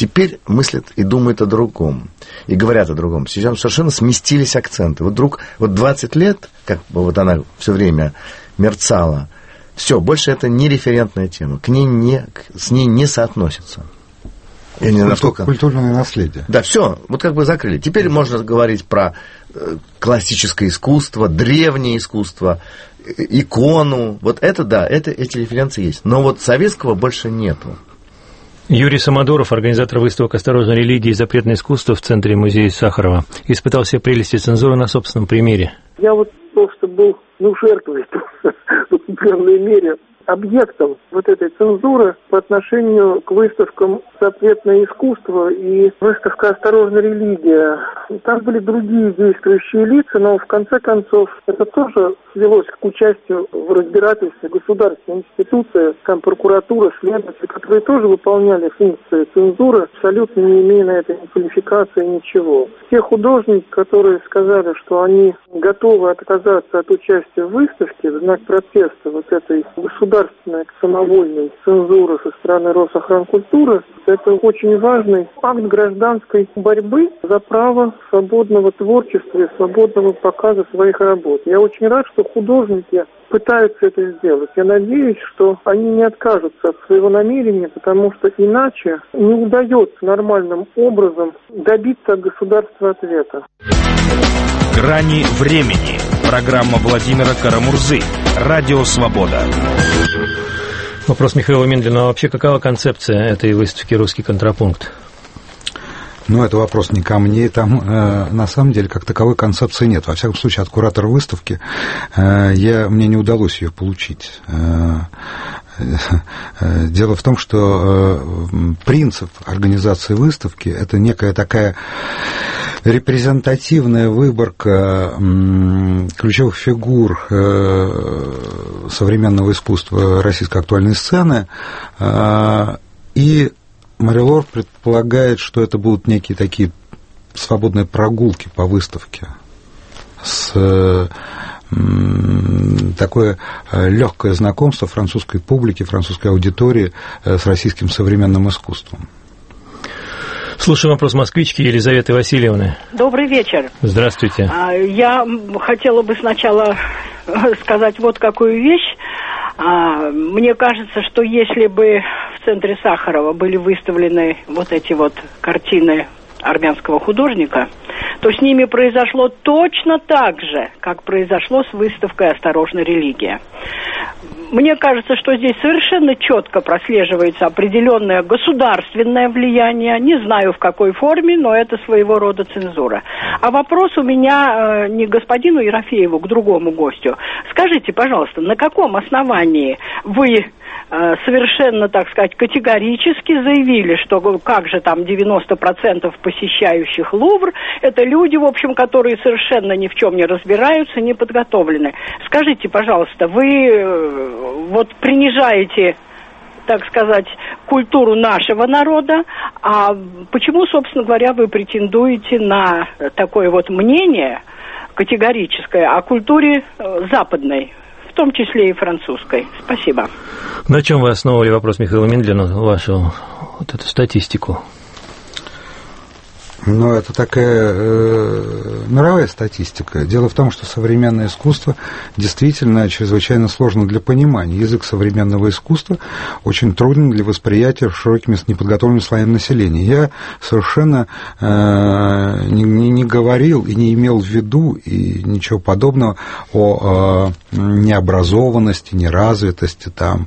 D: теперь мыслят и думают о другом, и говорят о другом. Сейчас совершенно сместились акценты. Вот вдруг, 20 лет, как бы вот она все время мерцала, все, больше это не референтная тема, с ней не соотносится. Я не знаю, насколько...
C: Культурное наследие.
D: Да, все, вот как бы закрыли. Теперь можно говорить про классическое искусство, древнее искусство, икону. Вот это, да, эти референции есть. Но вот советского больше нету.
B: Юрий Самодуров, организатор выставок «Осторожно, религия и запретное искусство» в Центре музея Сахарова, испытал все прелести цензуры на собственном примере.
N: Я вот просто был, жертвой в определенной мере объектом вот этой цензуры по отношению к выставкам «Запретное искусство» и выставка «Осторожно, религия». Там были другие действующие лица, но в конце концов это тоже свелось к участию в разбирательстве государственной институции, там прокуратура, следователи, которые тоже выполняли функции цензуры, абсолютно не имея на это ни квалификации, ничего. Те художники, которые сказали, что они готовы отказаться от участия в выставке в знак протеста вот этой государственной самовольной цензуры со стороны Росохранкультуры, это очень важный акт гражданской борьбы за право свободного творчества и свободного показа своих работ. Я очень рад, что художники пытаются это сделать. Я надеюсь, что они не откажутся от своего намерения, потому что иначе не удается нормальным образом добиться от государства ответа.
A: «Грани времени». Программа Владимира Карамурзы. Радио «Свобода».
B: Вопрос Михаила Мендлина. А вообще какова концепция этой выставки «Русский контрапункт»?
C: Это вопрос не ко мне. Там, на самом деле, как таковой концепции нет. Во всяком случае, от куратора выставки мне не удалось ее получить. Дело в том, что принцип организации выставки – это некая такая репрезентативная выборка ключевых фигур современного искусства российской актуальной сцены, и Марилор предполагает, что это будут некие такие свободные прогулки по выставке с такое легкое знакомство французской публики, французской аудитории с российским современным искусством.
B: Слушаем вопрос москвички Елизаветы Васильевны.
O: Добрый вечер.
B: Здравствуйте.
O: Я хотела бы сначала сказать вот какую вещь. Мне кажется, что если бы в центре Сахарова были выставлены вот эти вот картины армянского художника, то с ними произошло точно так же, как произошло с выставкой «Осторожно, религия». Мне кажется, что здесь совершенно четко прослеживается определенное государственное влияние. Не знаю, в какой форме, но это своего рода цензура. А вопрос у меня не к господину Ерофееву, к другому гостю. Скажите, пожалуйста, на каком основании вы совершенно, так сказать, категорически заявили, что как же там 90% посещающих Лувр, это люди, в общем, которые совершенно ни в чем не разбираются, не подготовлены. Скажите, пожалуйста, вы вот принижаете, так сказать, культуру нашего народа, а почему, собственно говоря, вы претендуете на такое вот мнение категорическое о культуре западной, в том числе и французской? Спасибо.
B: На чем вы основывали вопрос Михаила Мендлина, вашу вот эту статистику?
C: Это такая мировая статистика. Дело в том, что современное искусство действительно чрезвычайно сложно для понимания. Язык современного искусства очень труден для восприятия широкими неподготовленным слоям населения. Я совершенно не говорил и не имел в виду и ничего подобного о необразованности, неразвитости,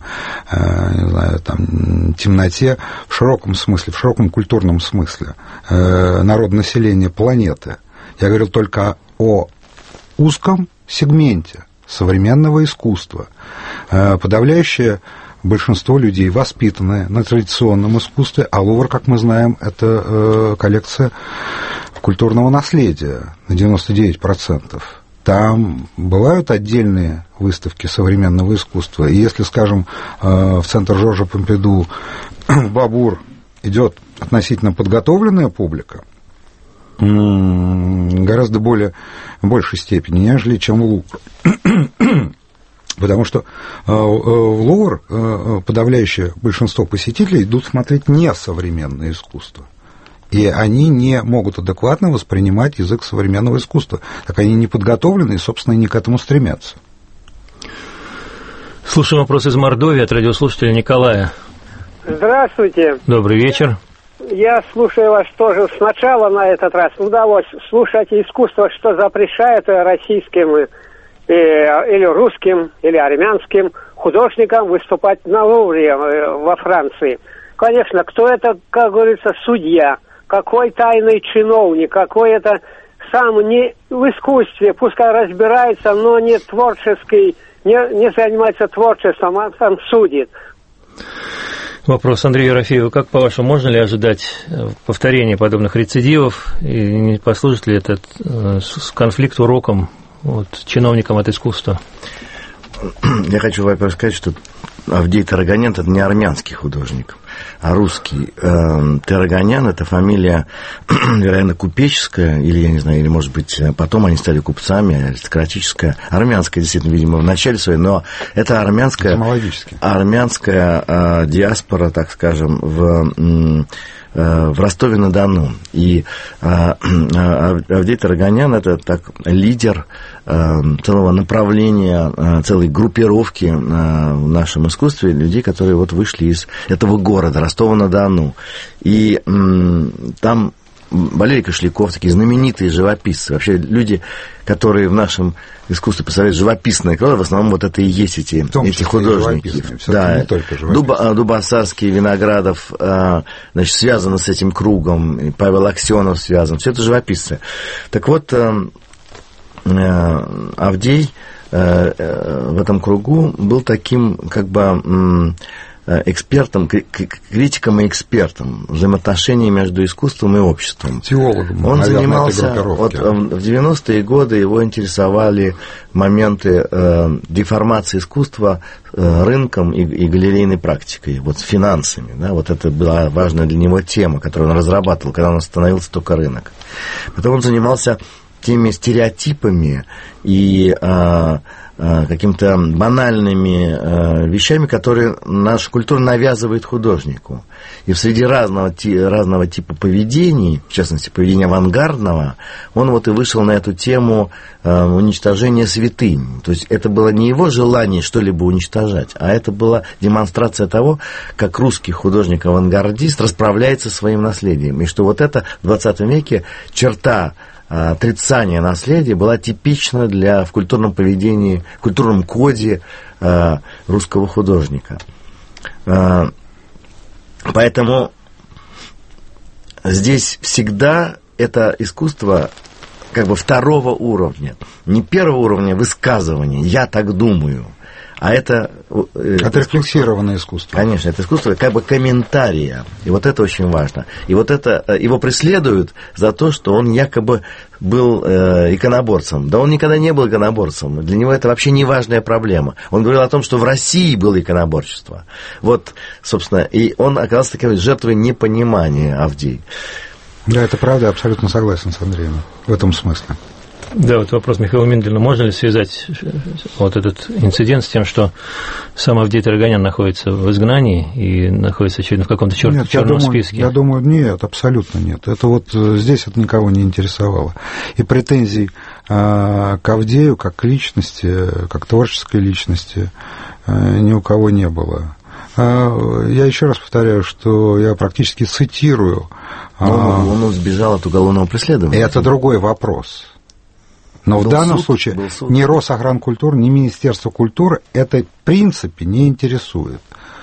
C: темноте в широком смысле, в широком культурном смысле народонаселения планеты. Я говорил только о узком сегменте современного искусства. Подавляющее большинство людей воспитаны на традиционном искусстве, а Лувр, как мы знаем, это коллекция культурного наследия на 99%. Там бывают отдельные выставки современного искусства. И если, скажем, в центр Жоржа Помпиду Бабур идет относительно подготовленная публика, гораздо большей степени, нежели чем Лувр. Потому что в Лувр подавляющее большинство посетителей идут смотреть не современное искусство. И они не могут адекватно воспринимать язык современного искусства. Так они не подготовлены и, собственно, не к этому стремятся.
B: Слушаем вопрос из Мордовии от радиослушателя Николая.
P: Здравствуйте.
B: Добрый вечер.
P: Я слушаю вас тоже сначала на этот раз. Удалось слушать искусство, что запрещает российским или русским, или армянским художникам выступать на Лувре во Франции. Конечно, кто это, как говорится, судья, какой тайный чиновник, какой это сам не в искусстве, пускай разбирается, но не творческий, не занимается творчеством, а сам судит.
B: Вопрос Андрею Ерофееву. Как, по-вашему, можно ли ожидать повторения подобных рецидивов? И не послужит ли этот конфликт уроком чиновникам от искусства?
D: Я хочу, во-первых, сказать, что Авдей Тарагонян – это не армянский художник, а русский. Тарагонян – это фамилия, вероятно, купеческая, или, я не знаю, или, может быть, потом они стали купцами, аристократическая, армянская, действительно, видимо, в начале своей, но это армянская диаспора, так скажем, в Ростове-на-Дону. И Авдей Тарагонян – это так лидер целого направления, целой группировки в нашем искусстве людей, которые вот вышли из этого города, Ростова-на-Дону. И там Валерий Кошляков, такие знаменитые живописцы, вообще люди, которые в нашем искусстве представляют живописное крыло, в основном вот это и есть эти художники. Да, Дубасарский, Виноградов, значит, связаны с этим кругом, и Павел Аксенов связан, все это живописцы. Так вот, Авдей в этом кругу был таким, как бы, экспертом, критиком и экспертом взаимоотношений между искусством и обществом.
C: Теологом.
D: Он занимался, вот в 90-е годы его интересовали моменты деформации искусства рынком и галерейной практикой, вот с финансами. Да, вот это была важная для него тема, которую он разрабатывал, когда у нас становился только рынок. Потом он занимался теми стереотипами и какими-то банальными вещами, которые наша культура навязывает художнику. И среди разного типа поведений, в частности, поведения авангардного, он вот и вышел на эту тему уничтожения святынь. То есть это было не его желание что-либо уничтожать, а это была демонстрация того, как русский художник-авангардист расправляется со своим наследием. И что вот это в 20 веке черта отрицание наследия была типична в культурном поведении, в культурном коде русского художника. Поэтому здесь всегда это искусство как бы второго уровня, не первого уровня высказывания, я так думаю, а это
C: отрефлексированное искусство.
D: Конечно, это искусство как бы комментария. И вот это очень важно. И вот это его преследуют за то, что он якобы был иконоборцем. Да он никогда не был иконоборцем. Для него это вообще не важная проблема. Он говорил о том, что в России было иконоборчество. Вот, собственно, и он оказался такой жертвой непонимания, Авдей.
C: Да, это правда, я абсолютно согласен с Андреем в этом смысле.
B: Да, вот вопрос Михаила Минделя. Можно ли связать вот этот инцидент с тем, что сам Авдей Тарагонян находится в изгнании и находится, очевидно, в каком-то черном списке?
C: Я думаю, нет, абсолютно нет. Это вот здесь это никого не интересовало. И претензий к Авдею, как к личности, как творческой личности, ни у кого не было. Я еще раз повторяю, что я практически цитирую.
D: Он сбежал от уголовного преследования.
C: Это другой вопрос. Но в данном случае ни Росагранкультура, ни Министерство культуры это в принципе не интересует.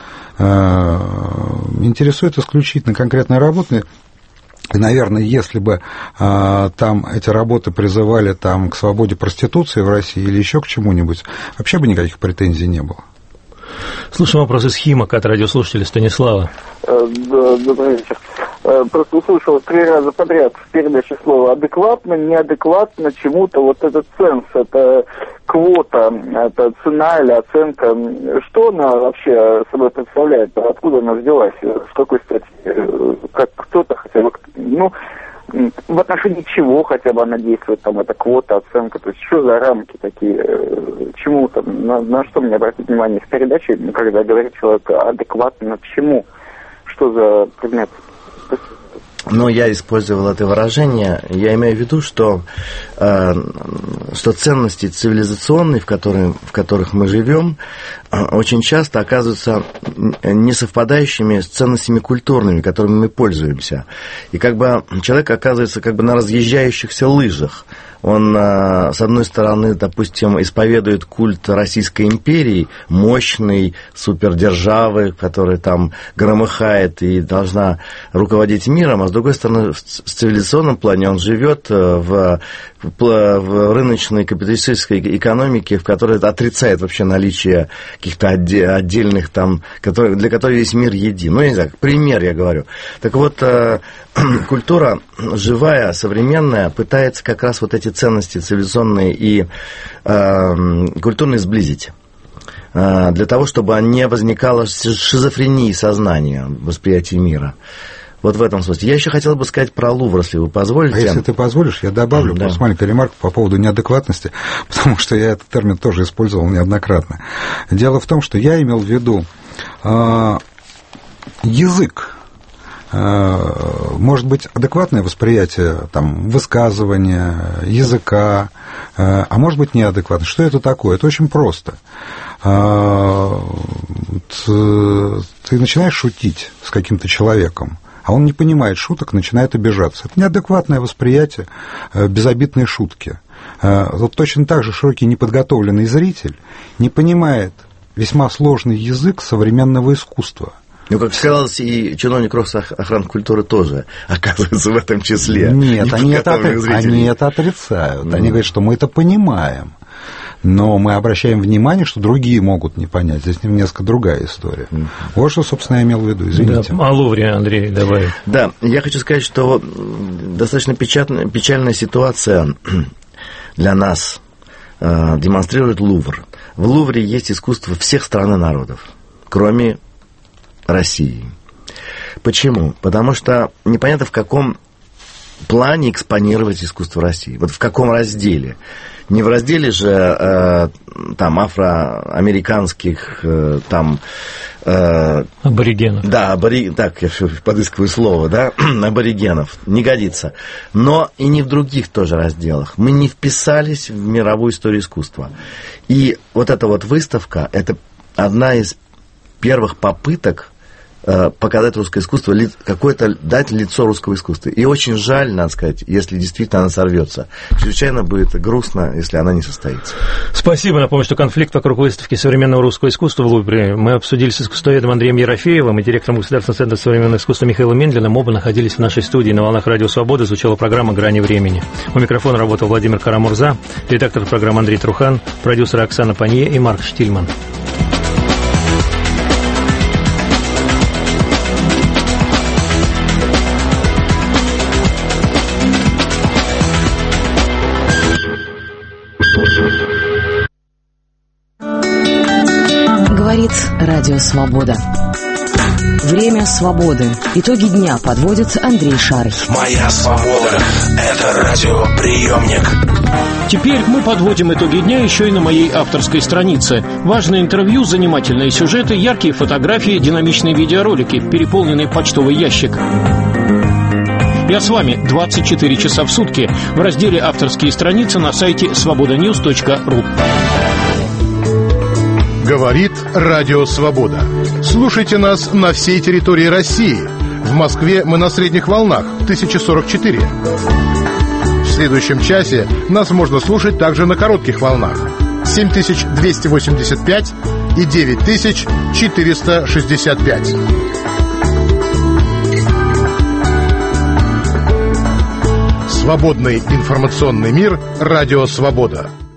C: Интересует исключительно конкретные работы. И, наверное, если бы там эти работы призывали там, к свободе проституции в России или еще к чему-нибудь, вообще бы никаких претензий не было.
B: Слушаем вопрос из Химок от радиослушателя Станислава.
Q: Добрый вечер. Просто услышал 3 раза подряд в передаче слово адекватно, неадекватно чему-то. Вот этот ценз, это квота, это цена или оценка. Что она вообще собой представляет? Откуда она взялась? С какой статьи? Как кто-то хотя бы... в отношении чего хотя бы она действует, там, эта квота, оценка, то есть что за рамки такие, чему там, на что мне обратить внимание в передаче, когда говорит человек адекватно, чему, что за предмет?
D: Но я использовал это выражение, я имею в виду, что ценности цивилизационные, в которых мы живем, очень часто оказываются не совпадающими с ценностями культурными, которыми мы пользуемся. И как бы человек оказывается как бы на разъезжающихся лыжах. Он, с одной стороны, допустим, исповедует культ Российской империи, мощной супердержавы, которая там громыхает и должна руководить миром, а с другой стороны, в цивилизационном плане он живет в рыночной капиталистической экономике, в которой отрицает вообще наличие каких-то отдельных там, для которых весь мир един. Ну, я не знаю, пример я говорю. Так вот, культура живая, современная, пытается как раз вот эти ценности цивилизационные и культурные сблизить. Для того, чтобы не возникало шизофрении сознания, восприятия мира. Вот в этом смысле. Я еще хотел бы сказать про Лувр, если вы позволите.
C: А если ты позволишь, я добавлю просто маленькую ремарку по поводу неадекватности, потому что я этот термин тоже использовал неоднократно. Дело в том, что я имел в виду язык. Может быть, адекватное восприятие там, высказывания, языка, а может быть, неадекватное. Что это такое? Это очень просто. Ты начинаешь шутить с каким-то человеком, а он не понимает шуток, начинает обижаться. Это неадекватное восприятие безобидной шутки. Вот точно так же широкий неподготовленный зритель не понимает весьма сложный язык современного искусства.
D: Ну, как сказалось, и чиновник Росохранкультуры тоже оказывается в этом числе.
C: Нет, они это отрицают. Они говорят, что мы это понимаем. Но мы обращаем внимание, что другие могут не понять. Здесь несколько другая история. Вот что, собственно, я имел в виду. Извините.
B: Да, о Лувре, Андрей, давай.
D: Да, я хочу сказать, что достаточно печальная ситуация для нас демонстрирует Лувр. В Лувре есть искусство всех стран и народов, кроме России. Почему? Потому что непонятно, в каком плане экспонировать искусство России. Вот в каком разделе. Не в разделе же там афроамериканских там
B: аборигенов.
D: Да, так, я подыскиваю слово, да, аборигенов. Не годится. Но и не в других тоже разделах. Мы не вписались в мировую историю искусства. И вот эта вот выставка, это одна из первых попыток показать русское искусство, какое-то дать лицо русского искусства. И очень жаль, надо сказать, если действительно она сорвется. Чрезвычайно будет грустно, если она не состоится.
B: Спасибо. Напомню, что конфликт вокруг выставки современного русского искусства в Лувре мы обсудили с искусствоведом Андреем Ерофеевым и директором Государственного центра современного искусства Михаилом Мендлиным. Оба находились в нашей студии. На волнах Радио Свобода звучала программа «Грани времени». У микрофона работал Владимир Карамурза, редактор программы Андрей Трухан, продюсеры Оксана Панье и Марк Штильман.
F: Говорит Радио Свобода. Время свободы. Итоги дня подводит Андрей Шарый.
A: Моя свобода – это радиоприемник.
R: Теперь мы подводим итоги дня еще и на моей авторской странице. Важные интервью, занимательные сюжеты, яркие фотографии, динамичные видеоролики, переполненный почтовый ящик. Я с вами 24 часа в сутки в разделе «Авторские страницы» на сайте svobodanews.ru.
S: Говорит Радио Свобода. Слушайте нас на всей территории России. В Москве мы на средних волнах 1044. В следующем часе нас можно слушать также на коротких волнах 7285 и 9465. Свободный информационный мир. Радио Свобода.